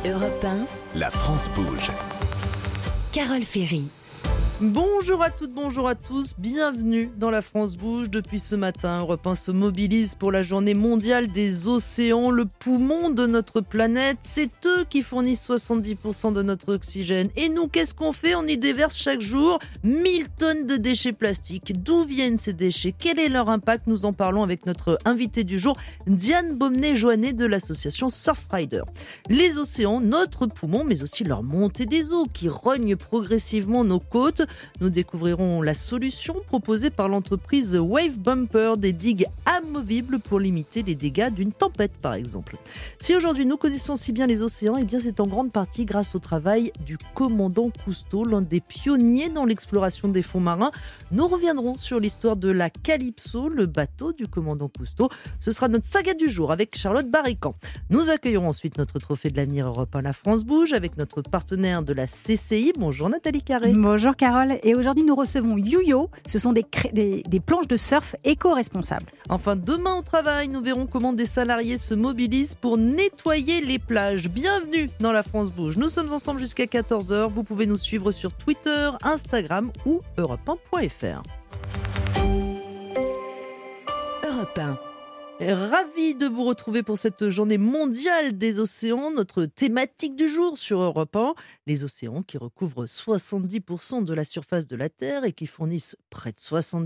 Europe 1, La France bouge. Carole Ferry. Bonjour à toutes, bonjour à tous, bienvenue dans La France bouge. Depuis ce matin, Europe 1 se mobilise pour la journée mondiale des océans, le poumon de notre planète. C'est eux qui fournissent 70% de notre oxygène. Et nous, qu'est-ce qu'on fait ? On y déverse chaque jour 1000 tonnes de déchets plastiques. D'où viennent ces déchets ? Quel est leur impact ? Nous en parlons avec notre invitée du jour, Diane Baumnet-Joannet de l'association Surfrider. Les océans, notre poumon, mais aussi leur montée des eaux qui rognent progressivement nos côtes. Nous découvrirons la solution proposée par l'entreprise Wave Bumper, des digues amovibles pour limiter les dégâts d'une tempête par exemple. Si aujourd'hui nous connaissons si bien les océans, eh bien c'est en grande partie grâce au travail du commandant Cousteau, l'un des pionniers dans l'exploration des fonds marins. Nous reviendrons sur l'histoire de la Calypso, le bateau du commandant Cousteau. Ce sera notre saga du jour avec Charlotte Barrican. Nous accueillerons ensuite notre trophée de l'avenir Europe 1, La France bouge, avec notre partenaire de la CCI. Bonjour Nathalie Carré. Bonjour Carole, et aujourd'hui nous recevons YuYo. Ce sont des planches de surf éco-responsables. Enfin, demain au travail, nous verrons comment des salariés se mobilisent pour nettoyer les plages. Bienvenue dans La France bouge. Nous sommes ensemble jusqu'à 14h. Vous pouvez nous suivre sur Twitter, Instagram ou europe1.fr. Europe 1. Ravi de vous retrouver pour cette journée mondiale des océans, notre thématique du jour sur Europe 1. Les océans qui recouvrent 70% de la surface de la Terre et qui fournissent près de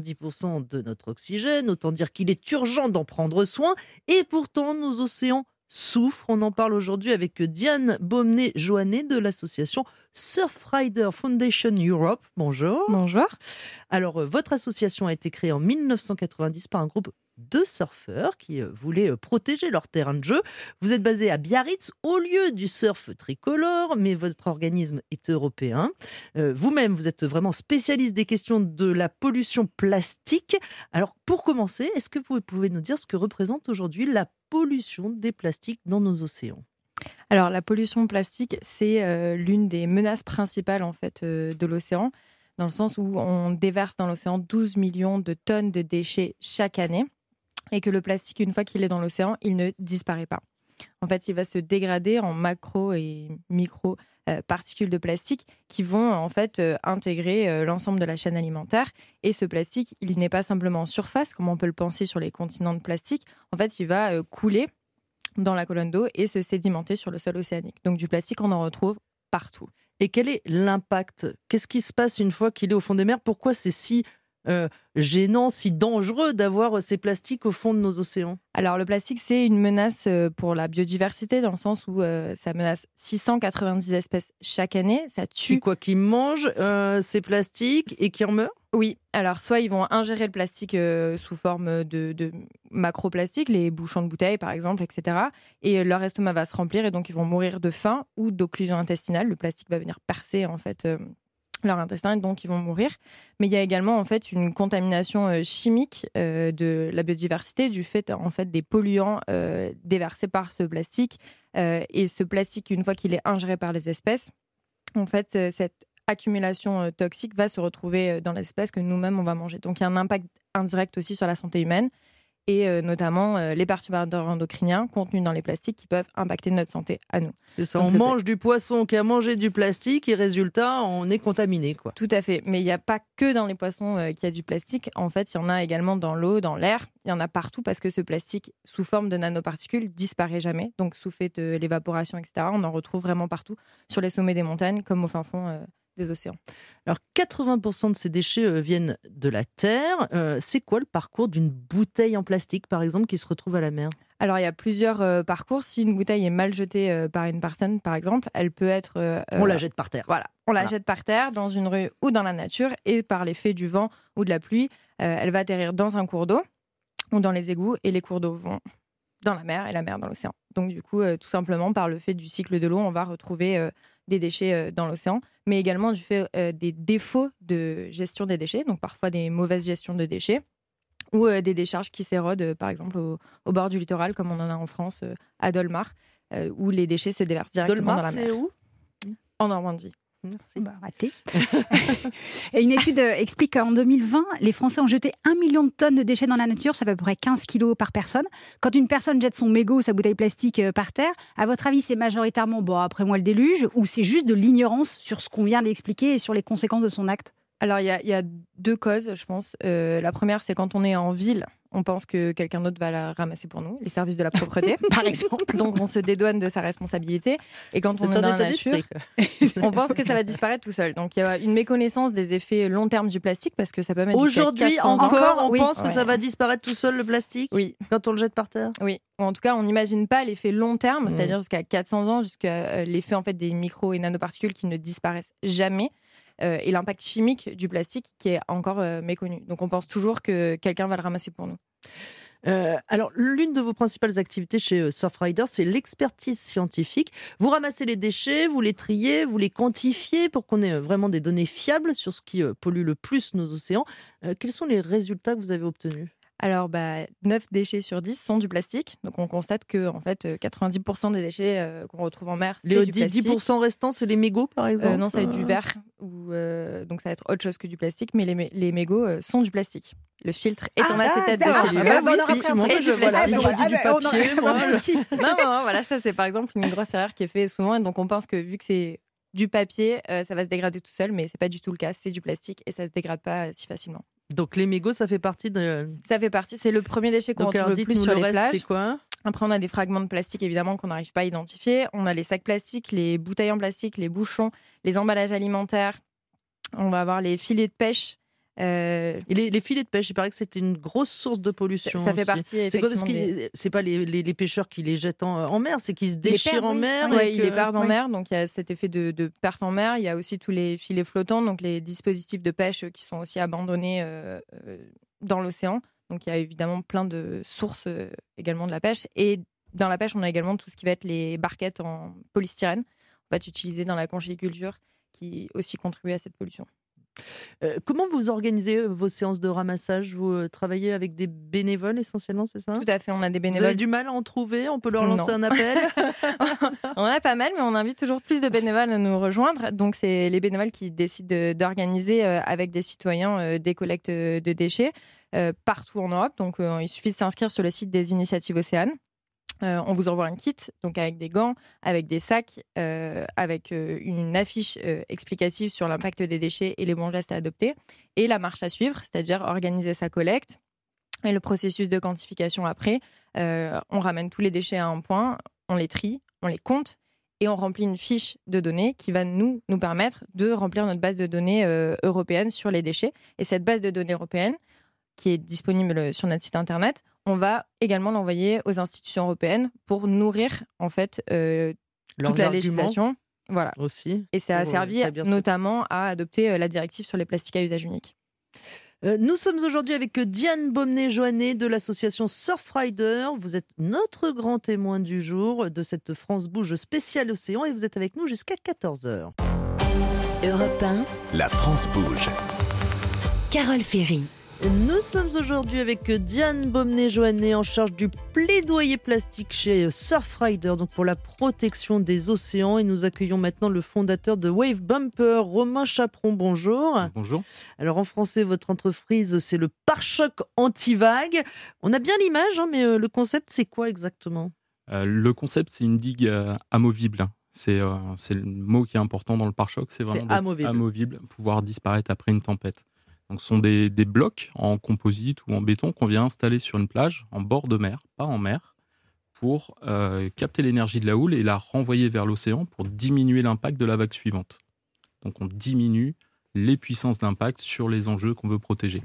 70% de notre oxygène. Autant dire qu'il est urgent d'en prendre soin. Et pourtant, nos océans souffrent. On en parle aujourd'hui avec Diane Baumnet-Joannet de l'association Surfrider Foundation Europe. Bonjour. Bonjour. Alors, votre association a été créée en 1990 par un groupe de surfeurs qui voulaient protéger leur terrain de jeu. Vous êtes basé à Biarritz, au lieu du surf tricolore, mais votre organisme est européen. Vous-même, vous êtes vraiment spécialiste des questions de la pollution plastique. Alors, pour commencer, est-ce que vous pouvez nous dire ce que représente aujourd'hui la pollution des plastiques dans nos océans ? Alors, la pollution plastique, c'est l'une des menaces principales en fait, de l'océan, dans le sens où on déverse dans l'océan 12 millions de tonnes de déchets chaque année. Et que le plastique, une fois qu'il est dans l'océan, il ne disparaît pas. En fait, il va se dégrader en macro et micro particules de plastique qui vont en fait intégrer l'ensemble de la chaîne alimentaire. Et ce plastique, il n'est pas simplement en surface, comme on peut le penser sur les continents de plastique. En fait, il va couler dans la colonne d'eau et se sédimenter sur le sol océanique. Donc du plastique, on en retrouve partout. Et quel est l'impact ? Qu'est-ce qui se passe une fois qu'il est au fond des mers ? Pourquoi c'est si gênant, si dangereux d'avoir ces plastiques au fond de nos océans ? Alors, le plastique, c'est une menace pour la biodiversité, dans le sens où ça menace 690 espèces chaque année. Ça tue. Quoi qu'ils mangent ces plastiques et qui en meurent ? Oui. Alors, soit ils vont ingérer le plastique sous forme de macroplastiques, les bouchons de bouteilles, par exemple, etc. Et leur estomac va se remplir et donc ils vont mourir de faim ou d'occlusion intestinale. Le plastique va venir percer, en fait, leur intestin, et donc ils vont mourir. Mais il y a également en fait une contamination chimique de la biodiversité du fait en fait des polluants déversés par ce plastique. Et ce plastique, une fois qu'il est ingéré par les espèces, en fait cette accumulation toxique va se retrouver dans l'espèce que nous-mêmes on va manger. Donc il y a un impact indirect aussi sur la santé humaine, et notamment les perturbateurs endocriniens contenus dans les plastiques qui peuvent impacter notre santé à nous. C'est ça, on mange du poisson qui a mangé du plastique et résultat, on est contaminé, quoi. Tout à fait, mais il n'y a pas que dans les poissons qu'il y a du plastique. En fait, il y en a également dans l'eau, dans l'air, il y en a partout parce que ce plastique, sous forme de nanoparticules, disparaît jamais. Donc sous fait de l'évaporation, etc., on en retrouve vraiment partout, sur les sommets des montagnes comme au fin fond des océans. Alors 80% de ces déchets viennent de la terre. C'est quoi le parcours d'une bouteille en plastique, par exemple, qui se retrouve à la mer ? Alors il y a plusieurs parcours. Si une bouteille est mal jetée par une personne, par exemple, elle peut être... on la jette par terre. Voilà, on la jette par terre, dans une rue ou dans la nature, et par l'effet du vent ou de la pluie, elle va atterrir dans un cours d'eau ou dans les égouts, et les cours d'eau vont dans la mer et la mer dans l'océan. Donc du coup, tout simplement par le fait du cycle de l'eau, on va retrouver des déchets dans l'océan, mais également du fait des défauts de gestion des déchets, donc parfois des mauvaises gestions de déchets, ou des décharges qui s'érodent, par exemple au bord du littoral, comme on en a en France, à Dolmar, où les déchets se déversent directement dans la mer. Dolmar, c'est où ? En Normandie. Merci. Raté. Et une étude explique qu'en 2020, les Français ont jeté 1 million de tonnes de déchets dans la nature, ça fait à peu près 15 kilos par personne. Quand une personne jette son mégot ou sa bouteille plastique par terre, à votre avis, c'est majoritairement, après moi le déluge, ou c'est juste de l'ignorance sur ce qu'on vient d'expliquer et sur les conséquences de son acte ? Alors, il y a deux causes, je pense. La première, c'est quand on est en ville, on pense que quelqu'un d'autre va la ramasser pour nous, les services de la propreté, par exemple. Donc, on se dédouane de sa responsabilité. Et quand on est dans la nature, on pense que ça va disparaître tout seul. Donc, il y a une méconnaissance des effets long terme du plastique, parce que ça peut mettre aujourd'hui encore, on pense que ça va disparaître tout seul, le plastique, quand on le jette par terre. Oui. Ou en tout cas, on n'imagine pas l'effet long terme, c'est-à-dire jusqu'à 400 ans, jusqu'à l'effet en fait, des micro- et nanoparticules qui ne disparaissent jamais. Et l'impact chimique du plastique qui est encore méconnu. Donc on pense toujours que quelqu'un va le ramasser pour nous. Alors, l'une de vos principales activités chez Surfrider, c'est l'expertise scientifique. Vous ramassez les déchets, vous les triez, vous les quantifiez pour qu'on ait vraiment des données fiables sur ce qui pollue le plus nos océans. Quels sont les résultats que vous avez obtenus ? Alors, 9 déchets sur 10 sont du plastique. Donc, on constate que en fait, 90% des déchets qu'on retrouve en mer, c'est du plastique. Les 10% restants, c'est les mégots, par exemple Non, ça va être du verre. Donc, ça va être autre chose que du plastique. Mais les mégots sont du plastique. Le filtre est en acétate de cellulose. Et du plastique. J'aurais dit du papier, moi aussi. Non, voilà, ça, c'est par exemple une grosse erreur qui est faite souvent. Et donc, on pense que vu que c'est du papier, ça va se dégrader tout seul. Mais c'est pas du tout le cas. C'est du plastique et ça se dégrade pas si facilement. Donc les mégots, ça fait partie de... Ça fait partie, c'est le premier déchet qu'on retrouve le plus sur les plages. C'est quoi ? Après, on a des fragments de plastique, évidemment, qu'on n'arrive pas à identifier. On a les sacs plastiques, les bouteilles en plastique, les bouchons, les emballages alimentaires. On va avoir les filets de pêche. Et les filets de pêche, il paraît que c'était une grosse source de pollution. Ça fait partie, effectivement. C'est pas les pêcheurs qui les jettent en mer, c'est qu'ils se déchirent en mer. Oui, ils les perdent en mer, donc il y a cet effet de perte en mer. Il y a aussi tous les filets flottants, donc les dispositifs de pêche qui sont aussi abandonnés dans l'océan. Donc il y a évidemment plein de sources également de la pêche. Et dans la pêche, on a également tout ce qui va être les barquettes en polystyrène. On va être utilisé dans la conchyliculture, qui aussi contribue à cette pollution. Comment vous organisez vos séances de ramassage ? Vous travaillez avec des bénévoles essentiellement, c'est ça ? Tout à fait, on a des bénévoles. Vous avez du mal à en trouver ? On peut leur lancer un appel ? On en a pas mal, mais on invite toujours plus de bénévoles à nous rejoindre. Donc c'est les bénévoles qui décident d'organiser avec des citoyens des collectes de déchets partout en Europe. Donc il suffit de s'inscrire sur le site des initiatives Océanes. On vous envoie un kit, donc avec des gants, avec des sacs, avec une affiche explicative sur l'impact des déchets et les bons gestes à adopter, et la marche à suivre, c'est-à-dire organiser sa collecte et le processus de quantification après. On ramène tous les déchets à un point, on les trie, on les compte et on remplit une fiche de données qui va nous permettre de remplir notre base de données européenne sur les déchets. Et cette base de données européenne, qui est disponible sur notre site internet, on va également l'envoyer aux institutions européennes pour nourrir en fait toute la législation. Voilà. Aussi. Et ça a servi notamment à adopter la directive sur les plastiques à usage unique. Nous sommes aujourd'hui avec Diane Baumné-Joannet de l'association Surfrider. Vous êtes notre grand témoin du jour de cette France Bouge spéciale Océan et vous êtes avec nous jusqu'à 14h. Europe 1. La France Bouge. Carole Ferry. Nous sommes aujourd'hui avec Diane Baumné-Joannet en charge du plaidoyer plastique chez Surfrider, donc pour la protection des océans. Et nous accueillons maintenant le fondateur de Wave Bumper, Romain Chaperon. Bonjour. Bonjour. Alors en français, votre entreprise, c'est le pare-choc anti-vague. On a bien l'image, mais le concept, c'est quoi exactement ? Le concept, c'est une digue amovible. C'est le mot qui est important dans le pare-choc, c'est vraiment amovible, pouvoir disparaître après une tempête. Donc, ce sont des blocs en composite ou en béton qu'on vient installer sur une plage, en bord de mer, pas en mer, pour capter l'énergie de la houle et la renvoyer vers l'océan pour diminuer l'impact de la vague suivante. Donc, on diminue les puissances d'impact sur les enjeux qu'on veut protéger.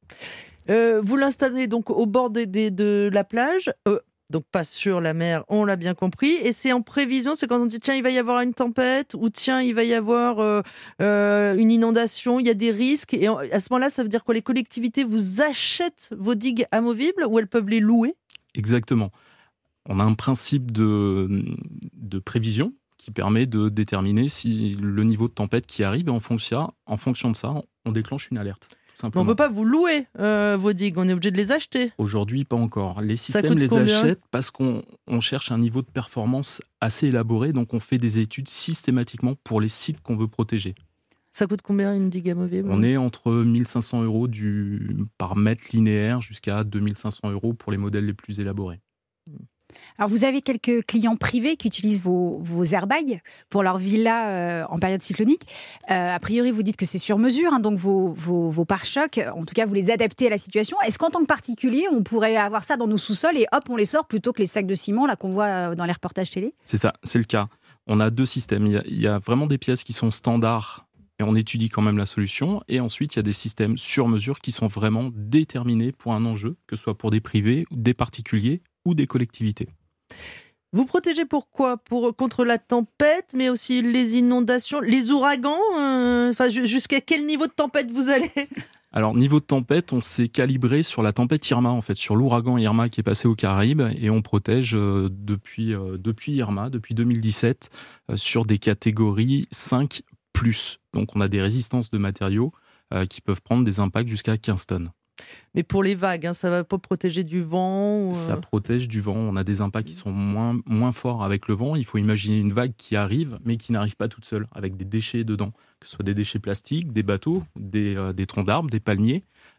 Vous l'installez donc au bord de la plage donc pas sur la mer, on l'a bien compris. Et c'est en prévision, c'est quand on dit tiens, il va y avoir une tempête ou tiens, il va y avoir une inondation, il y a des risques. Et à ce moment-là, ça veut dire quoi ? Les collectivités vous achètent vos digues amovibles ou elles peuvent les louer ? Exactement. On a un principe de prévision qui permet de déterminer si le niveau de tempête qui arrive, et en fonction de ça, on déclenche une alerte. simplement. On ne peut pas vous louer vos digues, on est obligé de les acheter. Aujourd'hui, pas encore. Les systèmes les achètent parce qu'on cherche un niveau de performance assez élaboré, donc on fait des études systématiquement pour les sites qu'on veut protéger. Ça coûte combien une digue amovible ? On est entre 1 500 € par mètre linéaire jusqu'à 2 500 € pour les modèles les plus élaborés. Alors, vous avez quelques clients privés qui utilisent vos airbags pour leur villa en période cyclonique. A priori, vous dites que c'est sur mesure, hein, donc vos pare-chocs, en tout cas, vous les adaptez à la situation. Est-ce qu'en tant que particulier, on pourrait avoir ça dans nos sous-sols et hop, on les sort plutôt que les sacs de ciment là, qu'on voit dans les reportages télé ? C'est ça, c'est le cas. On a 2 systèmes. Il y a vraiment des pièces qui sont standards et on étudie quand même la solution. Et ensuite, il y a des systèmes sur mesure qui sont vraiment déterminés pour un enjeu, que ce soit pour des privés, des particuliers ou des collectivités. Vous protégez pourquoi ? Contre la tempête, mais aussi les inondations, les ouragans jusqu'à quel niveau de tempête vous allez ? Alors, niveau de tempête, on s'est calibré sur la tempête Irma, en fait, sur l'ouragan Irma qui est passé aux Caraïbes, et on protège depuis Irma, depuis 2017, sur des catégories 5+. Donc, on a des résistances de matériaux qui peuvent prendre des impacts jusqu'à 15 tonnes. Mais pour les vagues, ça ne va pas protéger du vent Ça protège du vent. On a des impacts qui sont moins forts avec le vent. Il faut imaginer une vague qui arrive, mais qui n'arrive pas toute seule, avec des déchets dedans, que ce soit des déchets plastiques, des bateaux, des troncs d'arbres, des palmiers.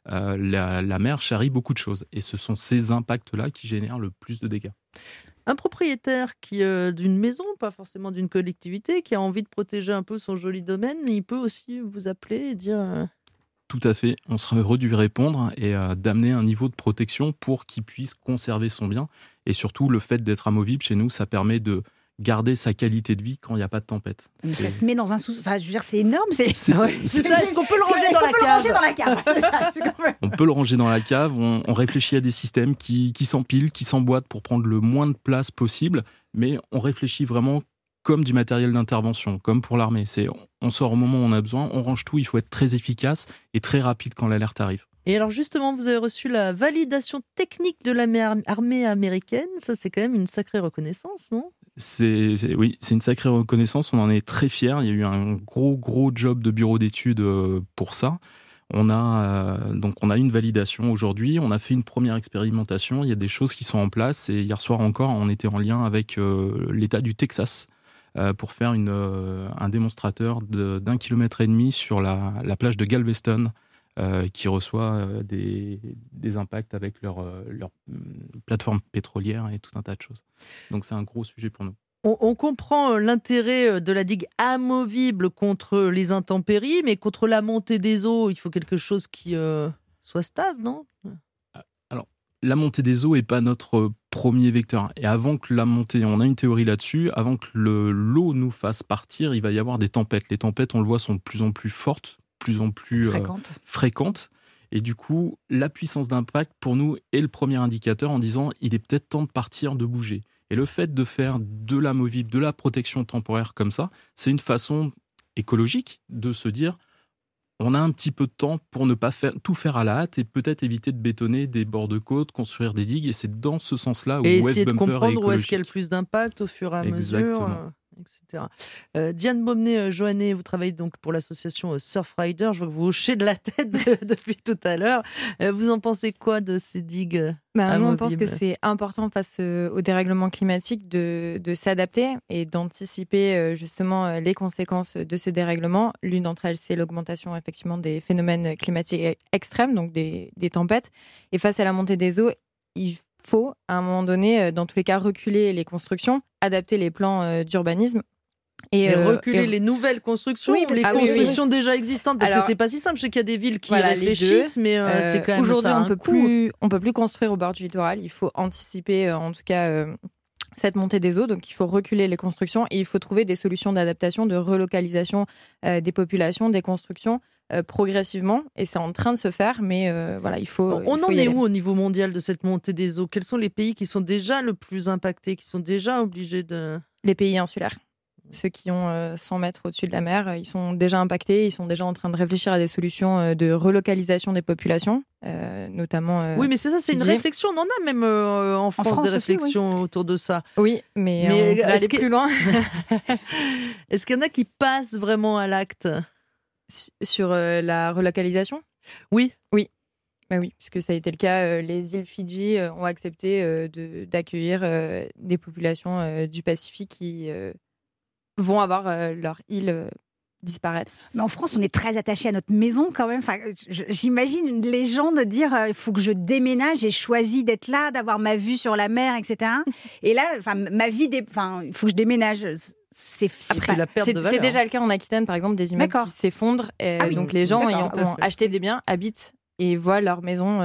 La mer charrie beaucoup de choses. Et ce sont ces impacts-là qui génèrent le plus de dégâts. Un propriétaire d'une maison, pas forcément d'une collectivité, qui a envie de protéger un peu son joli domaine, il peut aussi vous appeler et dire... Tout à fait. On serait heureux de lui répondre et d'amener un niveau de protection pour qu'il puisse conserver son bien. Et surtout, le fait d'être amovible chez nous, ça permet de garder sa qualité de vie quand il n'y a pas de tempête. Mais ça se met dans un Enfin, je veux dire, c'est énorme. Est-ce qu'on peut le ranger dans la cave ? On peut le ranger dans la cave. On réfléchit à des systèmes qui s'empilent, qui s'emboîtent pour prendre le moins de place possible. Mais on réfléchit vraiment comme du matériel d'intervention, comme pour l'armée. On sort au moment où on a besoin, on range tout, il faut être très efficace et très rapide quand l'alerte arrive. Et alors justement, vous avez reçu la validation technique de l'armée américaine, ça c'est quand même une sacrée reconnaissance, non ? Oui, c'est une sacrée reconnaissance, on en est très fiers, il y a eu un gros job de bureau d'études pour ça. On a une validation aujourd'hui, on a fait une première expérimentation, il y a des choses qui sont en place et hier soir encore, on était en lien avec l'État du Texas pour faire un démonstrateur d'1,5 km sur la plage de Galveston qui reçoit des impacts avec leur plateforme pétrolière et tout un tas de choses. Donc c'est un gros sujet pour nous. On comprend l'intérêt de la digue amovible contre les intempéries, mais contre la montée des eaux, il faut quelque chose qui soit stable, non ? Alors, la montée des eaux n'est pas notre premier vecteur. Et avant que la montée, on a une théorie là-dessus, avant que l'eau nous fasse partir, il va y avoir des tempêtes. Les tempêtes, on le voit, sont de plus en plus fortes, de plus en plus fréquentes. Et du coup, la puissance d'impact, pour nous, est le premier indicateur en disant il est peut-être temps de partir, de bouger. Et le fait de faire de l'amovible, de la protection temporaire comme ça, c'est une façon écologique de se dire on a un petit peu de temps pour ne pas tout faire à la hâte et peut-être éviter de bétonner des bords de côte, construire des digues. Et c'est dans ce sens-là où Wave Bumper est écologique. Et essayer de comprendre où est-ce qu'il y a le plus d'impact au fur et à mesure. Etc. Diane Beaumenet-Joannet, vous travaillez donc pour l'association Surfrider. Je vois que vous hochez de la tête depuis tout à l'heure. Vous en pensez quoi de ces digues amovibles ? Nous, on pense que c'est important face au dérèglement climatique de s'adapter et d'anticiper justement les conséquences de ce dérèglement. L'une d'entre elles, c'est l'augmentation effectivement des phénomènes climatiques extrêmes, donc des tempêtes. Et face à la montée des eaux, il faut, à un moment donné, dans tous les cas, reculer les constructions, adapter les plans d'urbanisme. Et reculer les nouvelles constructions, les constructions déjà existantes, parce que c'est pas si simple. Je sais qu'il y a des villes qui réfléchissent, mais c'est quand même aujourd'hui, ça. Aujourd'hui, on peut plus construire au bord du littoral. Il faut anticiper, en tout cas, cette montée des eaux. Donc, il faut reculer les constructions et il faut trouver des solutions d'adaptation, de relocalisation des populations, des constructions progressivement. Et c'est en train de se faire, mais il faut. On en est où au niveau mondial de cette montée des eaux ? Quels sont les pays qui sont déjà le plus impactés, qui sont déjà obligés de. Les pays insulaires. Ceux qui ont 100 mètres au-dessus de la mer, ils sont déjà impactés, ils sont déjà en train de réfléchir à des solutions de relocalisation des populations, notamment... oui, mais c'est une réflexion, on en a même en France des réflexions aussi, autour de ça. Oui, mais on peut aller plus loin. Est-ce qu'il y en a qui passent vraiment à l'acte ? Sur la relocalisation ? Oui. Bah oui, puisque ça a été le cas. Les îles Fidji ont accepté d'accueillir des populations du Pacifique qui vont avoir leur île disparaître. Mais en France, on est très attaché à notre maison quand même. Enfin, j'imagine une légende de dire il faut que je déménage, j'ai choisi d'être là, d'avoir ma vue sur la mer, etc. Et là, ma vie, il faut que je déménage. C'est déjà le cas en Aquitaine, par exemple, des immeubles qui s'effondrent. Donc les gens ont acheté des biens, habitent et voient leur maison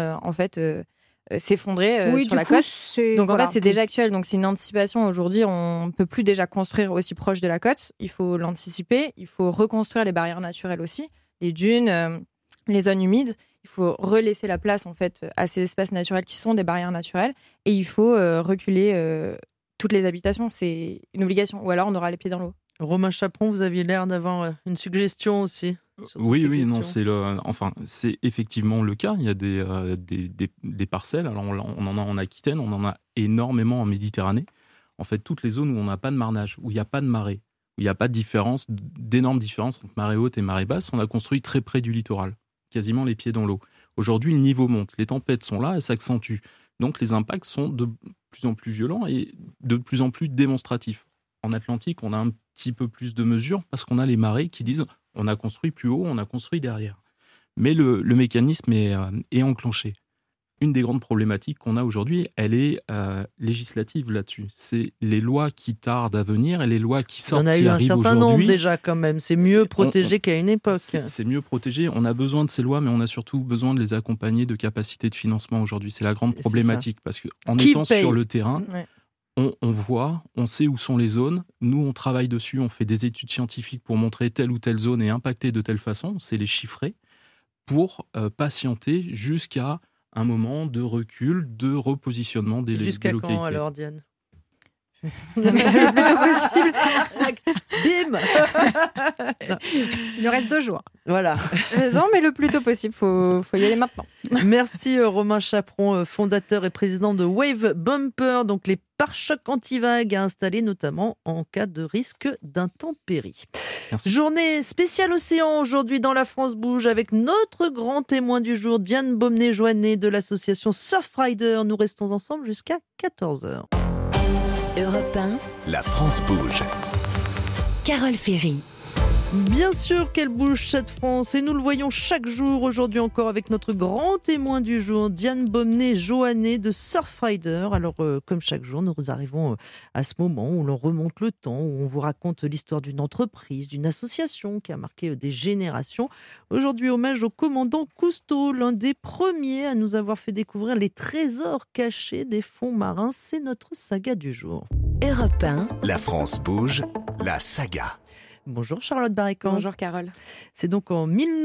s'effondrer sur la côte. Donc en fait, c'est déjà actuel. Donc c'est une anticipation. Aujourd'hui, on ne peut plus déjà construire aussi proche de la côte. Il faut l'anticiper. Il faut reconstruire les barrières naturelles aussi, les dunes, les zones humides. Il faut relaisser la place en fait à ces espaces naturels qui sont des barrières naturelles. Et il faut reculer toutes les habitations. C'est une obligation. Ou alors on aura les pieds dans l'eau. Romain Chaperon, vous aviez l'air d'avoir une suggestion aussi. Oui, non, c'est effectivement le cas. Il y a des parcelles. Alors on en a en Aquitaine, on en a énormément en Méditerranée. En fait, toutes les zones où on n'a pas de marnage, où il n'y a pas de marée, où il n'y a pas d'énormes différences entre marée haute et marée basse, on a construit très près du littoral, quasiment les pieds dans l'eau. Aujourd'hui, le niveau monte, les tempêtes sont là, elles s'accentuent. Donc les impacts sont de plus en plus violents et de plus en plus démonstratifs. En Atlantique, on a un petit peu plus de mesures parce qu'on a les marées qui disent on a construit plus haut, on a construit derrière. Mais le mécanisme est enclenché. Une des grandes problématiques qu'on a aujourd'hui, elle est législative là-dessus. C'est les lois qui tardent à venir et les lois qui sortent, qui arrivent aujourd'hui. On a eu un certain nombre déjà quand même. C'est mieux protégé qu'à une époque. C'est mieux protégé. On a besoin de ces lois, mais on a surtout besoin de les accompagner de capacités de financement aujourd'hui. C'est la grande problématique. Parce qu'en étant sur le terrain... Ouais. On voit, on sait où sont les zones. Nous, on travaille dessus, on fait des études scientifiques pour montrer telle ou telle zone est impactée de telle façon, on sait les chiffrer, pour patienter jusqu'à un moment de recul, de repositionnement des localités. Jusqu'à quand alors, Diane? Le plus tôt possible. Bim. Il nous reste 2 jours. Voilà. Non, mais le plus tôt possible, faut y aller maintenant. Merci Romain Chaperon, fondateur et président de Wave Bumper, donc les pare-chocs anti-vagues à installer notamment en cas de risque d'intempérie. Merci. Journée spéciale océan aujourd'hui dans La France Bouge avec notre grand témoin du jour, Diane Beaumenet-Joannet de l'association Surfrider. Nous restons ensemble jusqu'à 14h. Europe 1, La France bouge. Carole Ferry. Bien sûr qu'elle bouge cette France et nous le voyons chaque jour, aujourd'hui encore avec notre grand témoin du jour, Diane Beaumenet-Joannet de Surfrider. Alors comme chaque jour, nous arrivons à ce moment où l'on remonte le temps, où on vous raconte l'histoire d'une entreprise, d'une association qui a marqué des générations. Aujourd'hui, hommage au commandant Cousteau, l'un des premiers à nous avoir fait découvrir les trésors cachés des fonds marins. C'est notre saga du jour. Europe 1, La France bouge, la saga. Bonjour Charlotte Barré-Camp. Bonjour Carole. C'est donc en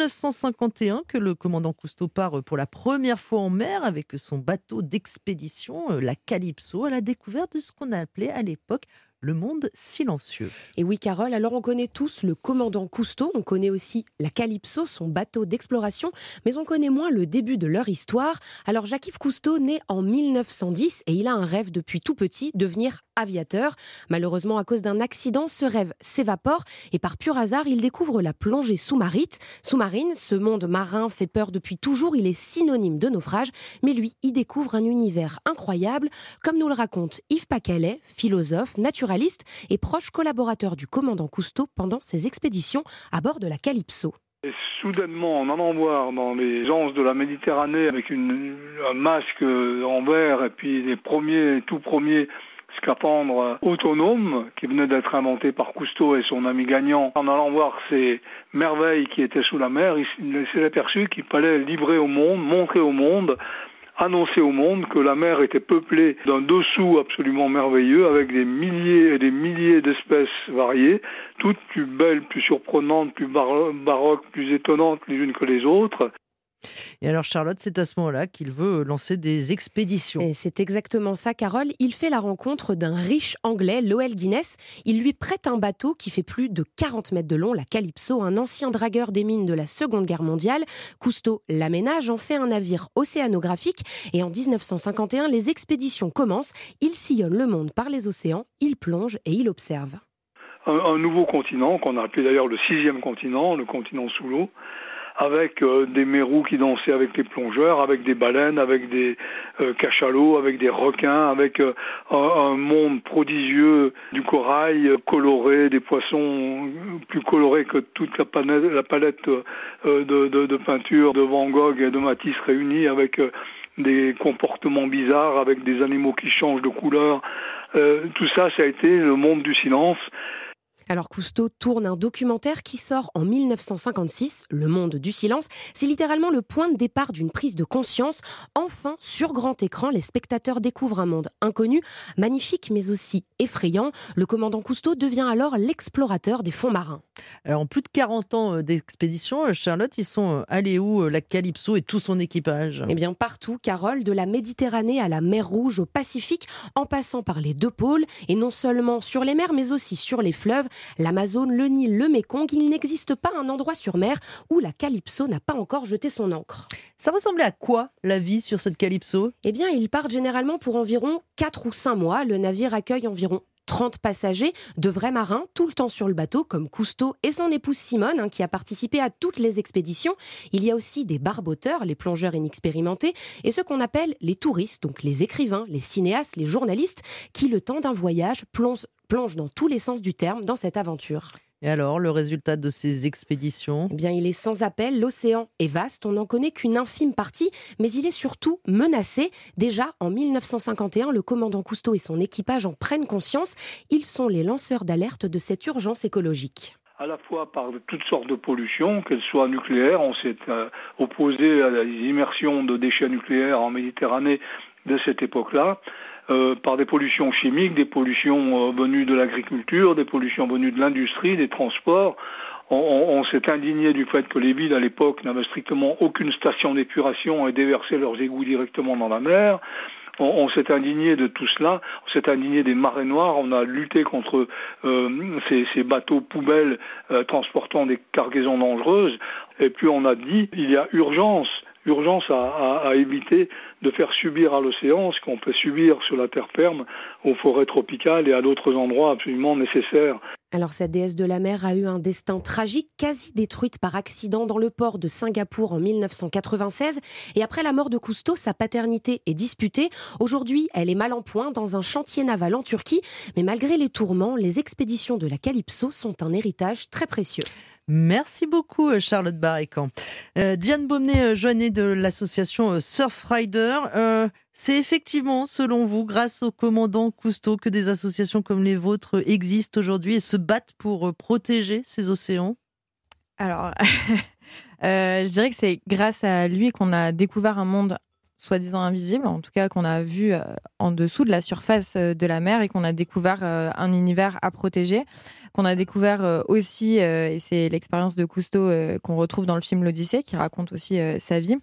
1951 que le commandant Cousteau part pour la première fois en mer avec son bateau d'expédition, la Calypso, à la découverte de ce qu'on a appelé à l'époque le monde silencieux. Et oui Carole, alors on connaît tous le commandant Cousteau, on connaît aussi la Calypso, son bateau d'exploration, mais on connaît moins le début de leur histoire. Alors Jacques-Yves Cousteau naît en 1910 et il a un rêve depuis tout petit, devenir aviateur. Malheureusement, à cause d'un accident, ce rêve s'évapore et par pur hasard, il découvre la plongée sous-marine. Ce monde marin fait peur depuis toujours, il est synonyme de naufrage, mais lui, il découvre un univers incroyable, comme nous le raconte Yves Pacalet, philosophe, naturaliste et proche collaborateur du commandant Cousteau pendant ses expéditions à bord de la Calypso. Et soudainement, en allant voir dans les anses de la Méditerranée avec un masque en verre et puis les tout premiers scaphandres autonomes qui venaient d'être inventés par Cousteau et son ami Gagnan, en allant voir ces merveilles qui étaient sous la mer, il s'est aperçu qu'il fallait livrer au monde, montrer au monde, annoncer au monde que la mer était peuplée d'un dessous absolument merveilleux avec des milliers et des milliers d'espèces variées, toutes plus belles, plus surprenantes, plus baroques, plus étonnantes les unes que les autres. Et alors Charlotte, c'est à ce moment-là qu'il veut lancer des expéditions. Et c'est exactement ça, Carole. Il fait la rencontre d'un riche anglais, Lowell Guinness. Il lui prête un bateau qui fait plus de 40 mètres de long, la Calypso, un ancien dragueur des mines de la Seconde Guerre mondiale. Cousteau l'aménage, en fait un navire océanographique. Et en 1951, les expéditions commencent. Il sillonne le monde par les océans, il plonge et il observe. Un nouveau continent, qu'on a appelé d'ailleurs le 6e continent, le continent sous l'eau, avec des mérous qui dansaient avec les plongeurs, avec des baleines, avec des cachalots, avec des requins, avec un monde prodigieux du corail coloré, des poissons plus colorés que toute la palette de peinture de Van Gogh et de Matisse réunis, avec des comportements bizarres, avec des animaux qui changent de couleur. Tout ça, ça a été le monde du silence. Alors Cousteau tourne un documentaire qui sort en 1956, Le Monde du Silence. C'est littéralement le point de départ d'une prise de conscience. Enfin, sur grand écran, les spectateurs découvrent un monde inconnu, magnifique mais aussi effrayant. Le commandant Cousteau devient alors l'explorateur des fonds marins. Alors, en plus de 40 ans d'expédition, Charlotte, ils sont allés où, la Calypso et tout son équipage ? Eh bien partout, Carole, de la Méditerranée à la mer Rouge, au Pacifique, en passant par les deux pôles, et non seulement sur les mers, mais aussi sur les fleuves, l'Amazone, le Nil, le Mékong. Il n'existe pas un endroit sur mer où la Calypso n'a pas encore jeté son ancre. Ça ressemblait à quoi, la vie sur cette Calypso ? Eh bien, ils partent généralement pour environ 4 ou 5 mois. Le navire accueille environ 30 passagers, de vrais marins, tout le temps sur le bateau, comme Cousteau et son épouse Simone, qui a participé à toutes les expéditions. Il y a aussi des barboteurs, les plongeurs inexpérimentés, et ceux qu'on appelle les touristes, donc les écrivains, les cinéastes, les journalistes, qui, le temps d'un voyage, plongent dans tous les sens du terme dans cette aventure. Et alors, le résultat de ces expéditions ? Eh bien, il est sans appel. L'océan est vaste, on n'en connaît qu'une infime partie, mais il est surtout menacé. Déjà, en 1951, le commandant Cousteau et son équipage en prennent conscience. Ils sont les lanceurs d'alerte de cette urgence écologique. À la fois par toutes sortes de pollutions, qu'elles soient nucléaires. On s'est opposé à l'immersion de déchets nucléaires en Méditerranée de cette époque-là. Par des pollutions chimiques, des pollutions venues de l'agriculture, des pollutions venues de l'industrie, des transports. On s'est indigné du fait que les villes à l'époque n'avaient strictement aucune station d'épuration et déversaient leurs égouts directement dans la mer. On s'est indigné de tout cela, on s'est indigné des marées noires, on a lutté contre ces bateaux poubelles transportant des cargaisons dangereuses. Et puis on a dit, il y a urgence à éviter de faire subir à l'océan ce qu'on fait subir sur la terre ferme, aux forêts tropicales et à d'autres endroits absolument nécessaires. Alors cette déesse de la mer a eu un destin tragique, quasi détruite par accident dans le port de Singapour en 1996. Et après la mort de Cousteau, sa paternité est disputée. Aujourd'hui, elle est mal en point dans un chantier naval en Turquie. Mais malgré les tourments, les expéditions de la Calypso sont un héritage très précieux. Merci beaucoup Charlotte Barécan. Diane Baumenet-Joannet de l'association Surfrider. C'est effectivement, selon vous, grâce au commandant Cousteau que des associations comme les vôtres existent aujourd'hui et se battent pour protéger ces océans ? Alors, je dirais que c'est grâce à lui qu'on a découvert un monde soi-disant invisible, en tout cas qu'on a vu en dessous de la surface de la mer et qu'on a découvert un univers à protéger, qu'on a découvert aussi, et c'est l'expérience de Cousteau qu'on retrouve dans le film L'Odyssée, qui raconte aussi sa vie,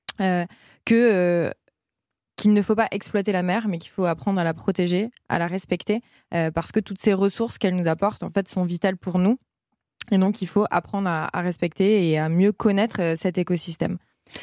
qu'il ne faut pas exploiter la mer, mais qu'il faut apprendre à la protéger, à la respecter, parce que toutes ces ressources qu'elle nous apporte, en fait, sont vitales pour nous. Et donc, il faut apprendre à respecter et à mieux connaître cet écosystème.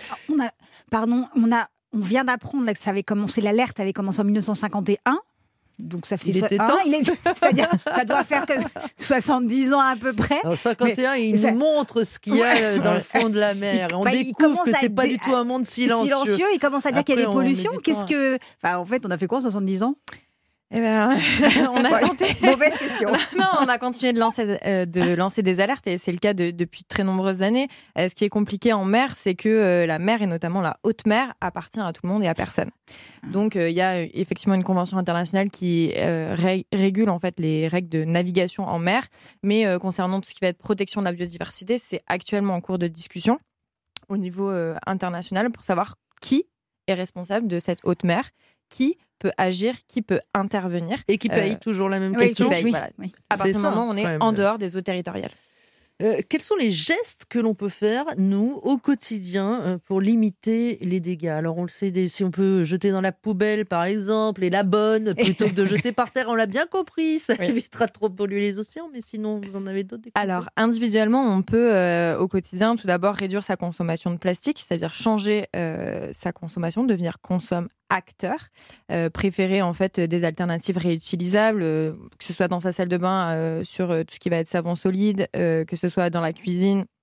On vient d'apprendre là, que ça avait commencé, l'alerte avait commencé en 1951. Donc ça fait il était temps. C'est-à-dire, ça doit faire que 70 ans à peu près. En 51, il nous montre ce qu'il y a dans le fond de la mer. On découvre que c'est pas du tout un monde silencieux. Il commence à dire qu'il y a des pollutions. En fait, on a fait quoi en 70 ans ? Eh ben, on a tenté. Mauvaise question. Non, on a continué de lancer des alertes et c'est le cas depuis très nombreuses années. Ce qui est compliqué en mer, c'est que la mer et notamment la haute mer appartient à tout le monde et à personne. Donc, il y a effectivement une convention internationale qui régule en fait les règles de navigation en mer. Mais concernant tout ce qui va être protection de la biodiversité, c'est actuellement en cours de discussion au niveau international pour savoir qui est responsable de cette haute mer, qui peut agir, qui peut intervenir. Et qui paye toujours la même question. Voilà. À partir du moment où on est en dehors des eaux territoriales. Quels sont les gestes que l'on peut faire, nous, au quotidien, pour limiter les dégâts ? Alors, on le sait, si on peut jeter dans la poubelle, par exemple, et la bonne, plutôt que de jeter par terre, on l'a bien compris, ça évitera de trop polluer les océans, mais sinon, vous en avez d'autres ? Alors, individuellement, on peut, au quotidien, tout d'abord, réduire sa consommation de plastique, c'est-à-dire changer sa consommation, devenir consomme-acteur, préférer en fait des alternatives réutilisables, que ce soit dans sa salle de bain, sur tout ce qui va être savon solide, que ce soit dans la cuisine,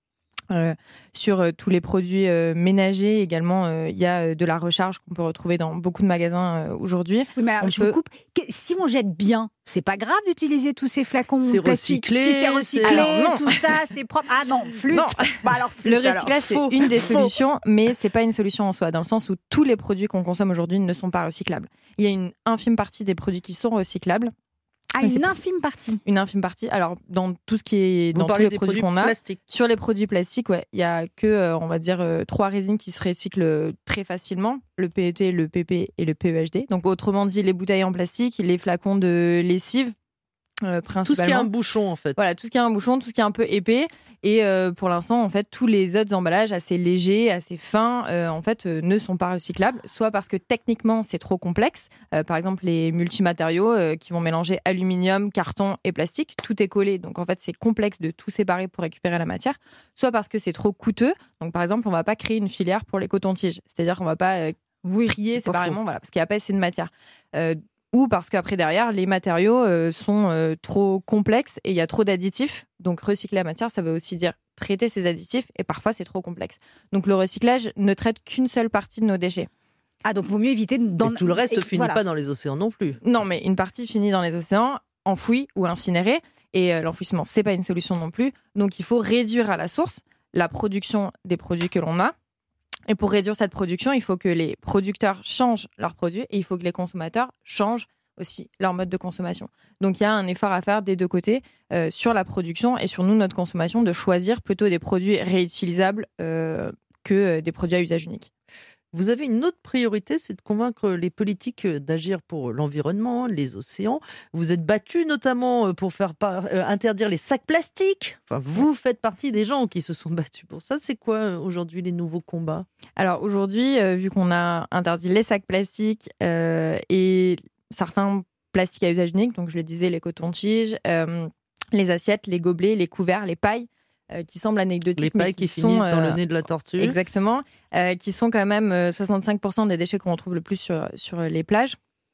Sur tous les produits ménagers également, il y a de la recharge qu'on peut retrouver dans beaucoup de magasins aujourd'hui. Oui, mais alors, vous coupe. Si on jette bien, c'est pas grave d'utiliser tous ces flacons plastiques. Recyclé, si c'est recyclé, tout ça, c'est propre. Ah non, flûte. Non. Alors, flûte, le recyclage, c'est une des solutions, mais c'est pas une solution en soi, dans le sens où tous les produits qu'on consomme aujourd'hui ne sont pas recyclables. Il y a une infime partie des produits qui sont recyclables. Ah, une infime partie. Une infime partie. Alors, dans tout ce qui est Vous dans tous les des produits qu'on a, plastiques. sur les produits plastiques, il y a que, on va dire, 3 résines qui se recyclent très facilement, le PET, le PP et le PEHD. Donc, autrement dit, les bouteilles en plastique, les flacons de lessive, principalement. Tout ce qui a un bouchon, en fait. Voilà, tout ce qui a un bouchon, tout ce qui est un peu épais. Et pour l'instant, en fait, tous les autres emballages assez légers, assez fins, en fait, ne sont pas recyclables. Soit parce que techniquement, c'est trop complexe. Par exemple, les multimatériaux qui vont mélanger aluminium, carton et plastique. Tout est collé. Donc, en fait, c'est complexe de tout séparer pour récupérer la matière. Soit parce que c'est trop coûteux. Donc, par exemple, on ne va pas créer une filière pour les cotons-tiges. C'est-à-dire qu'on ne va pas trier séparément, voilà, parce qu'il n'y a pas assez de matière. Ou parce qu'après, derrière, les matériaux sont trop complexes et il y a trop d'additifs. Donc, recycler la matière, ça veut aussi dire traiter ces additifs et parfois, c'est trop complexe. Donc, le recyclage ne traite qu'une seule partie de nos déchets. Ah, donc, vaut mieux éviter... Et tout le reste finit pas dans les océans non plus. Non, mais une partie finit dans les océans, enfouie ou incinérée. Et l'enfouissement, c'est pas une solution non plus. Donc, il faut réduire à la source la production des produits que l'on a. Et pour réduire cette production, il faut que les producteurs changent leurs produits et il faut que les consommateurs changent aussi leur mode de consommation. Donc il y a un effort à faire des deux côtés sur la production et sur nous, notre consommation, de choisir plutôt des produits réutilisables que des produits à usage unique. Vous avez une autre priorité, c'est de convaincre les politiques d'agir pour l'environnement, les océans. Vous êtes battu notamment pour faire interdire les sacs plastiques. Enfin, vous faites partie des gens qui se sont battus pour ça. C'est quoi aujourd'hui les nouveaux combats ? Alors aujourd'hui, vu qu'on a interdit les sacs plastiques et certains plastiques à usage unique, donc je le disais, les cotons-tiges, les assiettes, les gobelets, les couverts, les pailles, qui semblent anecdotiques. Les pailles qui finissent dans le nez de la tortue. Exactement. Qui sont quand même 65% des déchets qu'on retrouve le plus sur les plages.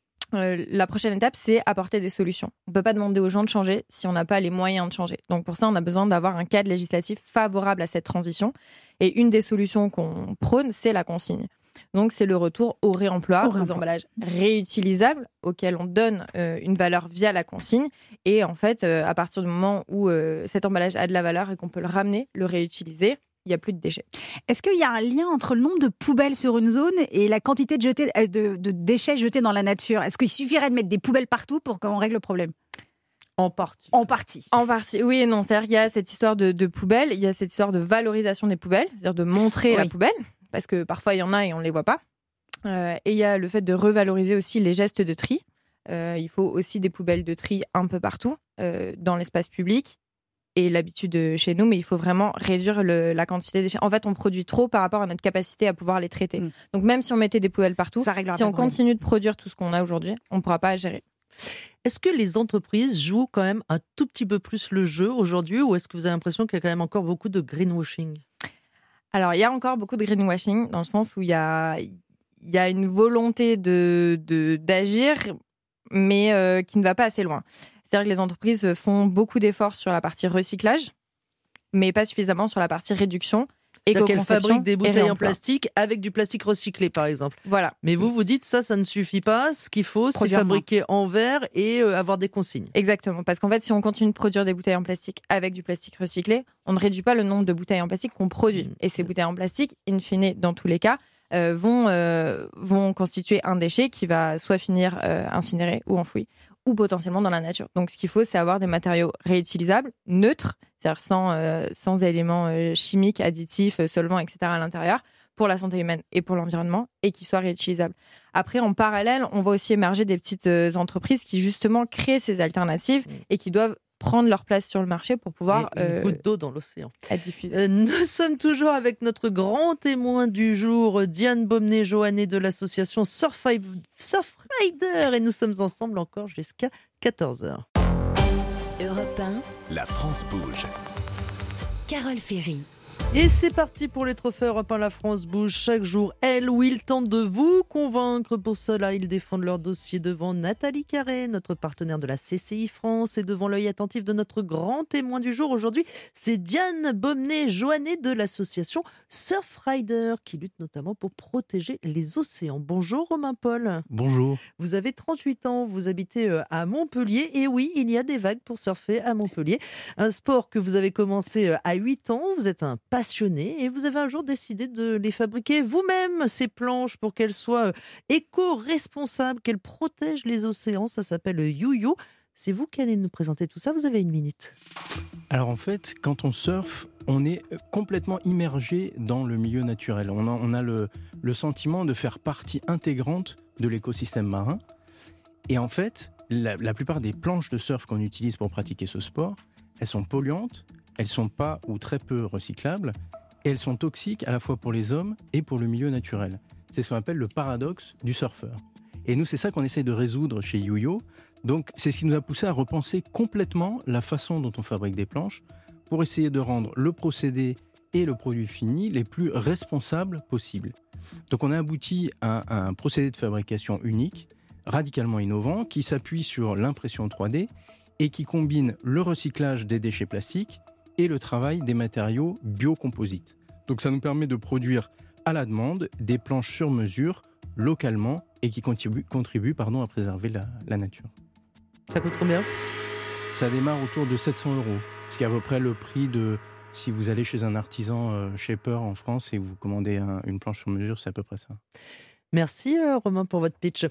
La prochaine étape, c'est apporter des solutions. On ne peut pas demander aux gens de changer si on n'a pas les moyens de changer. Donc pour ça, on a besoin d'avoir un cadre législatif favorable à cette transition. Et une des solutions qu'on prône, c'est la consigne. Donc c'est le retour au réemploi, aux emballages réutilisables auxquels on donne une valeur via la consigne. Et en fait, à partir du moment où cet emballage a de la valeur et qu'on peut le ramener, le réutiliser, il n'y a plus de déchets. Est-ce qu'il y a un lien entre le nombre de poubelles sur une zone et la quantité de déchets jetés dans la nature ? Est-ce qu'il suffirait de mettre des poubelles partout pour qu'on règle le problème ? En partie. En partie. En partie, oui et non. C'est-à-dire qu'il y a cette histoire de poubelles, il y a cette histoire de valorisation des poubelles, c'est-à-dire de montrer la poubelle, parce que parfois il y en a et on ne les voit pas. Et il y a le fait de revaloriser aussi les gestes de tri. Il faut aussi des poubelles de tri un peu partout, dans l'espace public. Et l'habitude chez nous, mais il faut vraiment réduire la quantité de déchets. En fait, on produit trop par rapport à notre capacité à pouvoir les traiter. Donc même si on mettait des poubelles partout, si on continue de produire tout ce qu'on a aujourd'hui, on ne pourra pas gérer. Est-ce que les entreprises jouent quand même un tout petit peu plus le jeu aujourd'hui, ou est-ce que vous avez l'impression qu'il y a quand même encore beaucoup de greenwashing ? Alors, il y a encore beaucoup de greenwashing, dans le sens où il y a une volonté d'agir, mais qui ne va pas assez loin. C'est-à-dire que les entreprises font beaucoup d'efforts sur la partie recyclage, mais pas suffisamment sur la partie réduction. C'est-à-dire qu'elles fabriquent des bouteilles en plastique avec du plastique recyclé, par exemple. Voilà. Mais vous dites ça ne suffit pas. Ce qu'il faut, c'est fabriquer en verre et avoir des consignes. Exactement. Parce qu'en fait, si on continue de produire des bouteilles en plastique avec du plastique recyclé, on ne réduit pas le nombre de bouteilles en plastique qu'on produit. Et ces bouteilles en plastique, in fine, dans tous les cas, vont constituer un déchet qui va soit finir incinéré ou enfoui, ou potentiellement dans la nature. Donc ce qu'il faut, c'est avoir des matériaux réutilisables, neutres, c'est-à-dire sans éléments chimiques, additifs, solvants, etc. à l'intérieur, pour la santé humaine et pour l'environnement, et qui soient réutilisables. Après, en parallèle, on voit aussi émerger des petites entreprises qui justement créent ces alternatives et qui doivent prendre leur place sur le marché pour pouvoir une goutte d'eau dans l'océan. À diffuser. Nous sommes toujours avec notre grand témoin du jour, Diane Baumné-Joannet de l'association Surfrider, et nous sommes ensemble encore jusqu'à 14h. Europe 1, La France bouge. Carole Ferry. Et c'est parti pour les trophées Europe 1. La France bouge chaque jour. Elle ou il tente de vous convaincre. Pour cela, ils défendent leur dossier devant Nathalie Carré, notre partenaire de la CCI France, et devant l'œil attentif de notre grand témoin du jour. Aujourd'hui, c'est Diane Bomnet-Joannet de l'association Surfrider qui lutte notamment pour protéger les océans. Bonjour Romain Paul. Bonjour. Vous avez 38 ans, vous habitez à Montpellier. Et oui, il y a des vagues pour surfer à Montpellier. Un sport que vous avez commencé à 8 ans. Vous êtes un passionné et vous avez un jour décidé de les fabriquer vous-même, ces planches, pour qu'elles soient éco-responsables, qu'elles protègent les océans. Ça s'appelle YuYu. C'est vous qui allez nous présenter tout ça. Vous avez 1 minute. Alors en fait, quand on surfe, on est complètement immergé dans le milieu naturel. On a le sentiment de faire partie intégrante de l'écosystème marin. Et en fait, la plupart des planches de surf qu'on utilise pour pratiquer ce sport, elles sont polluantes, elles sont pas ou très peu recyclables, et elles sont toxiques à la fois pour les hommes et pour le milieu naturel. C'est ce qu'on appelle le paradoxe du surfeur. Et nous, c'est ça qu'on essaie de résoudre chez YuYu. Donc, c'est ce qui nous a poussé à repenser complètement la façon dont on fabrique des planches pour essayer de rendre le procédé et le produit fini les plus responsables possibles. Donc, on a abouti à un procédé de fabrication unique, radicalement innovant, qui s'appuie sur l'impression 3D et qui combine le recyclage des déchets plastiques et le travail des matériaux biocomposites. Donc ça nous permet de produire à la demande des planches sur mesure, localement, et qui contribuent à préserver la nature. Ça coûte combien ? Ça démarre autour de 700 €, ce qui est à peu près le prix de... Si vous allez chez un artisan shaper en France et vous commandez une planche sur mesure, c'est à peu près ça. Merci Romain pour votre pitch.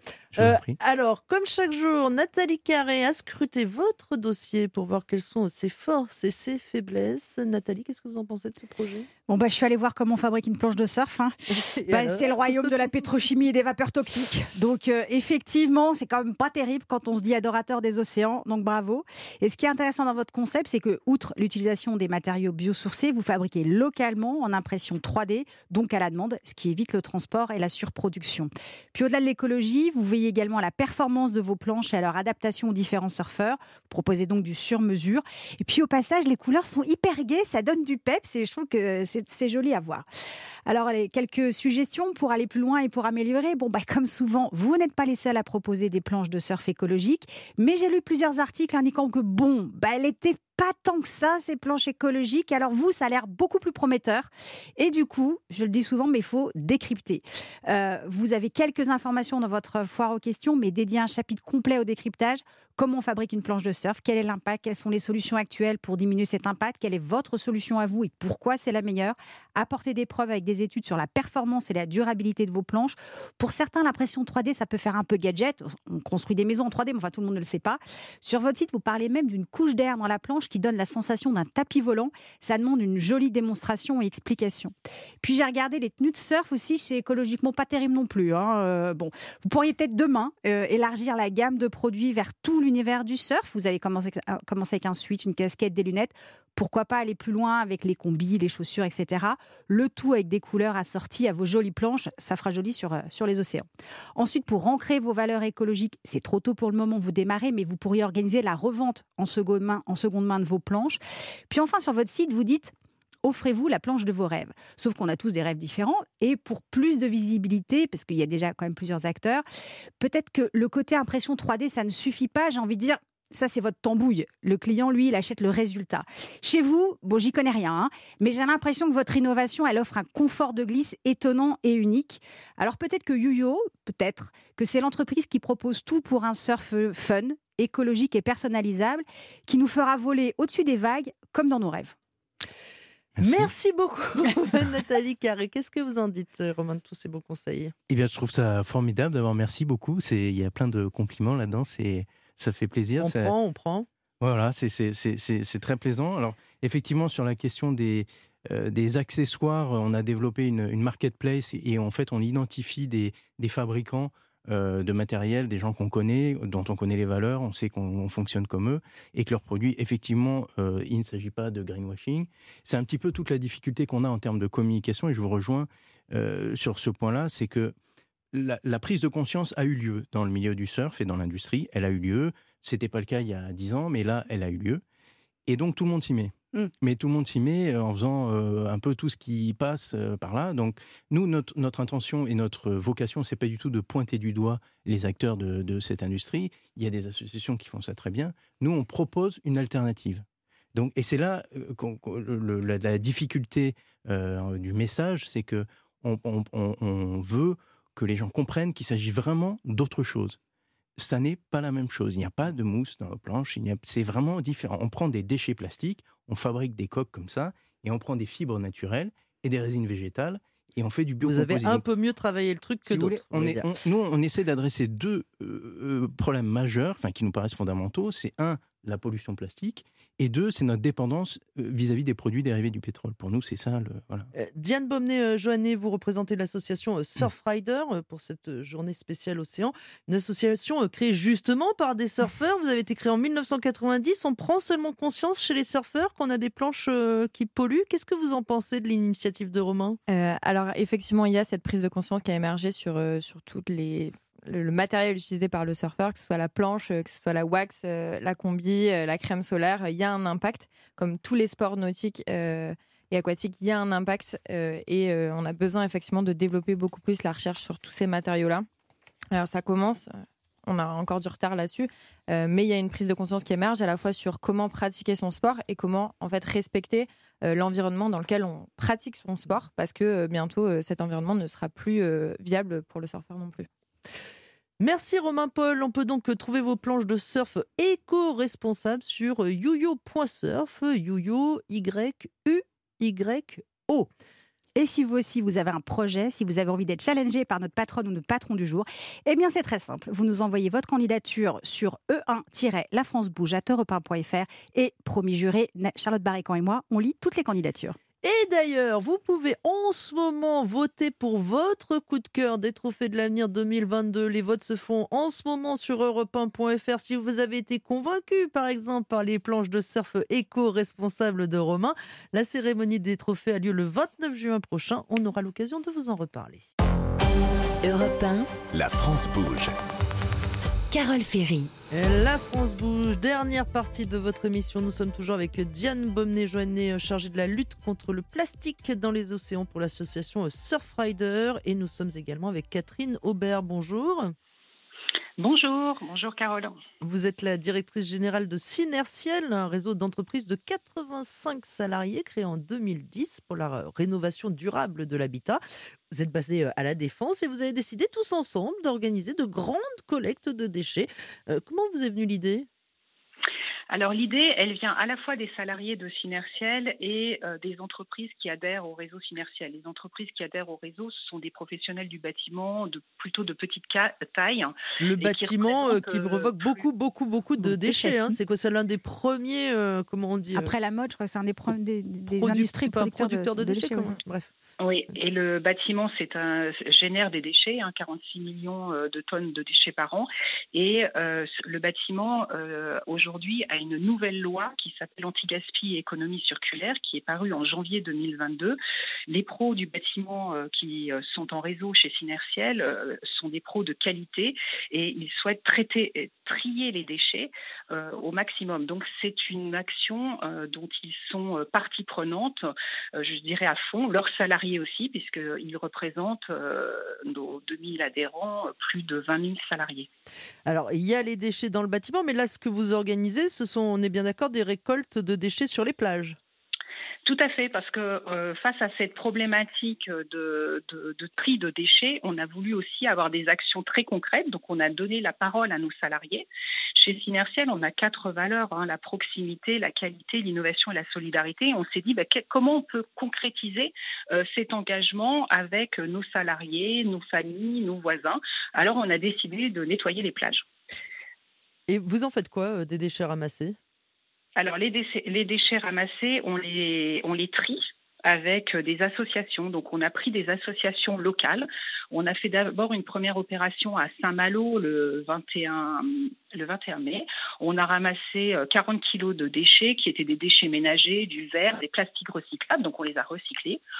Alors, comme chaque jour, Nathalie Carré a scruté votre dossier pour voir quelles sont ses forces et ses faiblesses. Nathalie, qu'est-ce que vous en pensez de ce projet ? Je suis allée voir comment on fabrique une planche de surf. C'est le royaume de la pétrochimie et des vapeurs toxiques. Donc effectivement, c'est quand même pas terrible quand on se dit adorateur des océans. Donc bravo. Et ce qui est intéressant dans votre concept, c'est que, outre l'utilisation des matériaux biosourcés, vous fabriquez localement en impression 3D, donc à la demande, ce qui évite le transport et la surproduction. Puis au-delà de l'écologie, vous veillez également à la performance de vos planches et à leur adaptation aux différents surfeurs. Vous proposez donc du sur-mesure. Et puis au passage, les couleurs sont hyper gaies, ça donne du peps et je trouve que c'est joli à voir. Alors, quelques suggestions pour aller plus loin et pour améliorer. Comme souvent, vous n'êtes pas les seuls à proposer des planches de surf écologiques, mais j'ai lu plusieurs articles indiquant que elles n'étaient pas tant que ça, ces planches écologiques. Alors vous, ça a l'air beaucoup plus prometteur. Et du coup, je le dis souvent, mais il faut décrypter. Vous avez quelques informations dans votre foire aux questions, mais dédié un chapitre complet au décryptage. Comment on fabrique une planche de surf ? Quel est l'impact ? Quelles sont les solutions actuelles pour diminuer cet impact ? Quelle est votre solution à vous et pourquoi c'est la meilleure ? Apporter des preuves avec des études sur la performance et la durabilité de vos planches. Pour certains, l'impression 3D, ça peut faire un peu gadget. On construit des maisons en 3D, mais tout le monde ne le sait pas. Sur votre site, vous parlez même d'une couche d'air dans la planche qui donne la sensation d'un tapis volant. Ça demande une jolie démonstration et explication. Puis j'ai regardé les tenues de surf aussi, c'est écologiquement pas terrible non plus. Vous pourriez peut-être demain élargir la gamme de produits vers tout l'univers du surf. Vous avez commencé avec un sweat, une casquette, des lunettes. Pourquoi pas aller plus loin avec les combis, les chaussures, etc. Le tout avec des couleurs assorties à vos jolies planches. Ça fera joli sur les océans. Ensuite, pour ancrer vos valeurs écologiques, c'est trop tôt pour le moment, vous démarrez, mais vous pourriez organiser la revente en seconde main de vos planches. Puis enfin, sur votre site, vous dites offrez-vous la planche de vos rêves. Sauf qu'on a tous des rêves différents et pour plus de visibilité, parce qu'il y a déjà quand même plusieurs acteurs, peut-être que le côté impression 3D, ça ne suffit pas. J'ai envie de dire, ça c'est votre tambouille. Le client, lui, il achète le résultat. Chez vous, j'y connais rien, mais j'ai l'impression que votre innovation, elle offre un confort de glisse étonnant et unique. Alors peut-être que YuYu, que c'est l'entreprise qui propose tout pour un surf fun, écologique et personnalisable, qui nous fera voler au-dessus des vagues comme dans nos rêves. Merci beaucoup Nathalie Carré. Qu'est-ce que vous en dites, Romain, de tous ces beaux conseils ? Je trouve ça formidable d'avoir merci beaucoup. Il y a plein de compliments là-dedans, ça fait plaisir. On prend. Voilà, c'est très plaisant. Alors effectivement, sur la question des accessoires, on a développé une marketplace et en fait on identifie des fabricants de matériel, des gens qu'on connaît, dont on connaît les valeurs, on sait qu'on fonctionne comme eux, et que leurs produits, effectivement, il ne s'agit pas de greenwashing. C'est un petit peu toute la difficulté qu'on a en termes de communication, et je vous rejoins sur ce point-là, c'est que la prise de conscience a eu lieu dans le milieu du surf et dans l'industrie, elle a eu lieu, c'était pas le cas il y a 10 ans, mais là, elle a eu lieu, et donc tout le monde s'y met. Mais tout le monde s'y met en faisant un peu tout ce qui passe par là. Donc, nous, notre intention et notre vocation, c'est pas du tout de pointer du doigt les acteurs de cette industrie. Il y a des associations qui font ça très bien. Nous, on propose une alternative. Donc, et c'est là la difficulté du message, c'est que on veut que les gens comprennent qu'il s'agit vraiment d'autre chose. Ça n'est pas la même chose. Il n'y a pas de mousse dans nos planches. C'est vraiment différent. On prend des déchets plastiques, on fabrique des coques comme ça, et on prend des fibres naturelles et des résines végétales, et on fait du biocomposite. Vous avez un peu mieux travaillé le truc que d'autres. Nous, on essaie d'adresser deux problèmes majeurs, qui nous paraissent fondamentaux. C'est un, la pollution plastique, et deux, c'est notre dépendance vis-à-vis des produits dérivés du pétrole. Pour nous, c'est ça. Voilà. Diane Bomné-Joannet, vous représentez l'association Surfrider pour cette journée spéciale océan. Une association créée justement par des surfeurs. Vous avez été créée en 1990. On prend seulement conscience chez les surfeurs qu'on a des planches qui polluent. Qu'est-ce que vous en pensez de l'initiative de Romain ? Alors, effectivement, il y a cette prise de conscience qui a émergé sur toutes le matériel utilisé par le surfeur, que ce soit la planche, que ce soit la wax, la combi, la crème solaire, il y a un impact. Comme tous les sports nautiques et aquatiques, il y a un impact et on a besoin effectivement de développer beaucoup plus la recherche sur tous ces matériaux-là. Alors ça commence, on a encore du retard là-dessus, mais il y a une prise de conscience qui émerge à la fois sur comment pratiquer son sport et comment en fait respecter l'environnement dans lequel on pratique son sport, parce que bientôt cet environnement ne sera plus viable pour le surfeur non plus. Merci Romain Paul. On peut donc trouver vos planches de surf éco-responsables sur youyo.surf, youyo, Y-U-Y-O. Et si vous aussi, vous avez un projet, si vous avez envie d'être challengé par notre patronne ou notre patron du jour, eh bien c'est très simple. Vous nous envoyez votre candidature sur e1-lafranceBouge@europe1.fr et promis juré, Charlotte Barrican et moi, on lit toutes les candidatures. Et d'ailleurs, vous pouvez en ce moment voter pour votre coup de cœur des Trophées de l'avenir 2022. Les votes se font en ce moment sur europe1.fr. Si vous avez été convaincu, par exemple, par les planches de surf éco-responsables de Romain, la cérémonie des trophées a lieu le 29 juin prochain. On aura l'occasion de vous en reparler. Europe 1, La France bouge. Carole Ferry. La France bouge, dernière partie de votre émission. Nous sommes toujours avec Diane Bomné-Joannet, chargée de la lutte contre le plastique dans les océans pour l'association Surfrider. Et nous sommes également avec Catherine Aubert. Bonjour. Bonjour Carole. Vous êtes la directrice générale de Synertiel, un réseau d'entreprises de 85 salariés créé en 2010 pour la rénovation durable de l'habitat. Vous êtes basé à La Défense et vous avez décidé tous ensemble d'organiser de grandes collectes de déchets. Comment vous est venue l'idée ? Alors l'idée, elle vient à la fois des salariés de Synertiel et des entreprises qui adhèrent au réseau Synertiel. Les entreprises qui adhèrent au réseau, ce sont des professionnels du bâtiment, plutôt de petite taille. Le bâtiment qui revoque beaucoup de déchets. Hein. C'est quoi, c'est l'un des premiers, comment on dit Après la mode, je crois que c'est un des industries producteurs de déchets. Bref. Oui, et le bâtiment génère des déchets, 46 millions de tonnes de déchets par an. Et le bâtiment, aujourd'hui, a une nouvelle loi qui s'appelle Anti-Gaspi et économie circulaire, qui est parue en janvier 2022. Les pros du bâtiment qui sont en réseau chez Synertiel sont des pros de qualité et ils souhaitent trier les déchets au maximum. Donc c'est une action dont ils sont partie prenante, je dirais à fond, leurs salariés aussi, puisqu'ils représentent nos 2000 adhérents, plus de 20 000 salariés. Alors, il y a les déchets dans le bâtiment, mais là, ce que vous organisez, ce sont, on est bien d'accord, des récoltes de déchets sur les plages. Tout à fait, parce que face à cette problématique de tri de déchets, on a voulu aussi avoir des actions très concrètes. Donc, on a donné la parole à nos salariés. Chez Synertiel, on a 4 valeurs, la proximité, la qualité, l'innovation et la solidarité. Et on s'est dit comment on peut concrétiser cet engagement avec nos salariés, nos familles, nos voisins. Alors, on a décidé de nettoyer les plages. Et vous en faites quoi, des déchets ramassés ? Alors, les déchets ramassés, on les trie avec des associations. Donc, on a pris des associations locales. On a fait d'abord une première opération à Saint-Malo le 21 mai. On a ramassé 40 kilos de déchets qui étaient des déchets ménagers, du verre, des plastiques recyclables. Donc, on les a recyclés.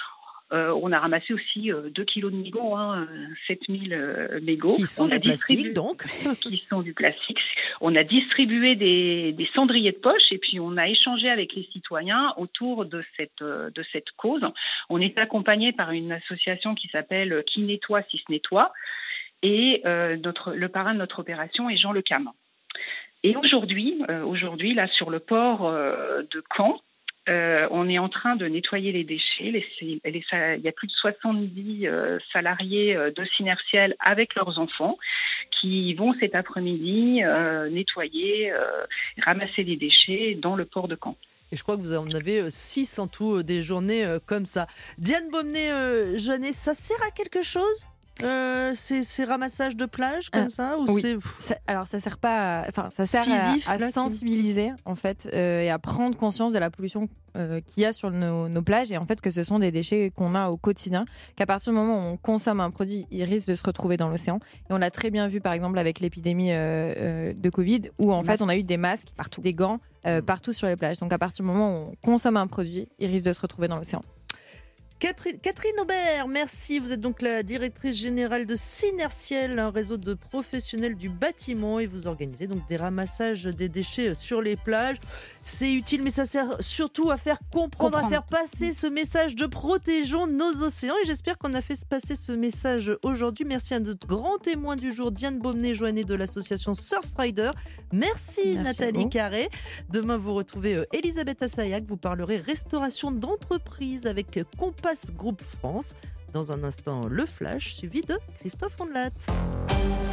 On a ramassé aussi 2 kilos de mégots, 7000 mégots. Qui sont du plastique, donc. Qui sont du plastique. On a distribué des cendriers de poche et puis on a échangé avec les citoyens autour de cette cause. On est accompagné par une association qui s'appelle Qui nettoie si se nettoie. Et le parrain de notre opération est Jean Le Cam. Et aujourd'hui, là, sur le port de Caen, on est en train de nettoyer les déchets. Il y a plus de 70 salariés de Synertiel avec leurs enfants qui vont cet après-midi nettoyer, ramasser les déchets dans le port de Caen. Et je crois que vous en avez 6 en tout, des journées comme ça. Diane Baumenet-Janet, ça sert à quelque chose ces ramassages de plage comme ça ou oui. Alors ça sert pas, ça sert à sensibiliser en fait et à prendre conscience de la pollution qu'il y a sur nos plages et en fait que ce sont des déchets qu'on a au quotidien, qu'à partir du moment où on consomme un produit, il risque de se retrouver dans l'océan. Et on l'a très bien vu par exemple avec l'épidémie de Covid où en fait on a eu des masques, partout, des gants partout sur les plages. Donc à partir du moment où on consomme un produit, il risque de se retrouver dans l'océan. Catherine Aubert, merci. Vous êtes donc la directrice générale de Synertiel, un réseau de professionnels du bâtiment, et vous organisez donc des ramassages des déchets sur les plages. C'est utile, mais ça sert surtout à faire comprendre, à faire passer ce message de protégeons nos océans. Et j'espère qu'on a fait passer ce message aujourd'hui. Merci à notre grand témoin du jour, Diane Baumenet-Janet de l'association Surfrider. Merci Nathalie Carré. Demain, vous retrouvez Elisabeth Assayag. Vous parlerez restauration d'entreprise avec Compass Group France. Dans un instant, le Flash, suivi de Christophe Ondelat.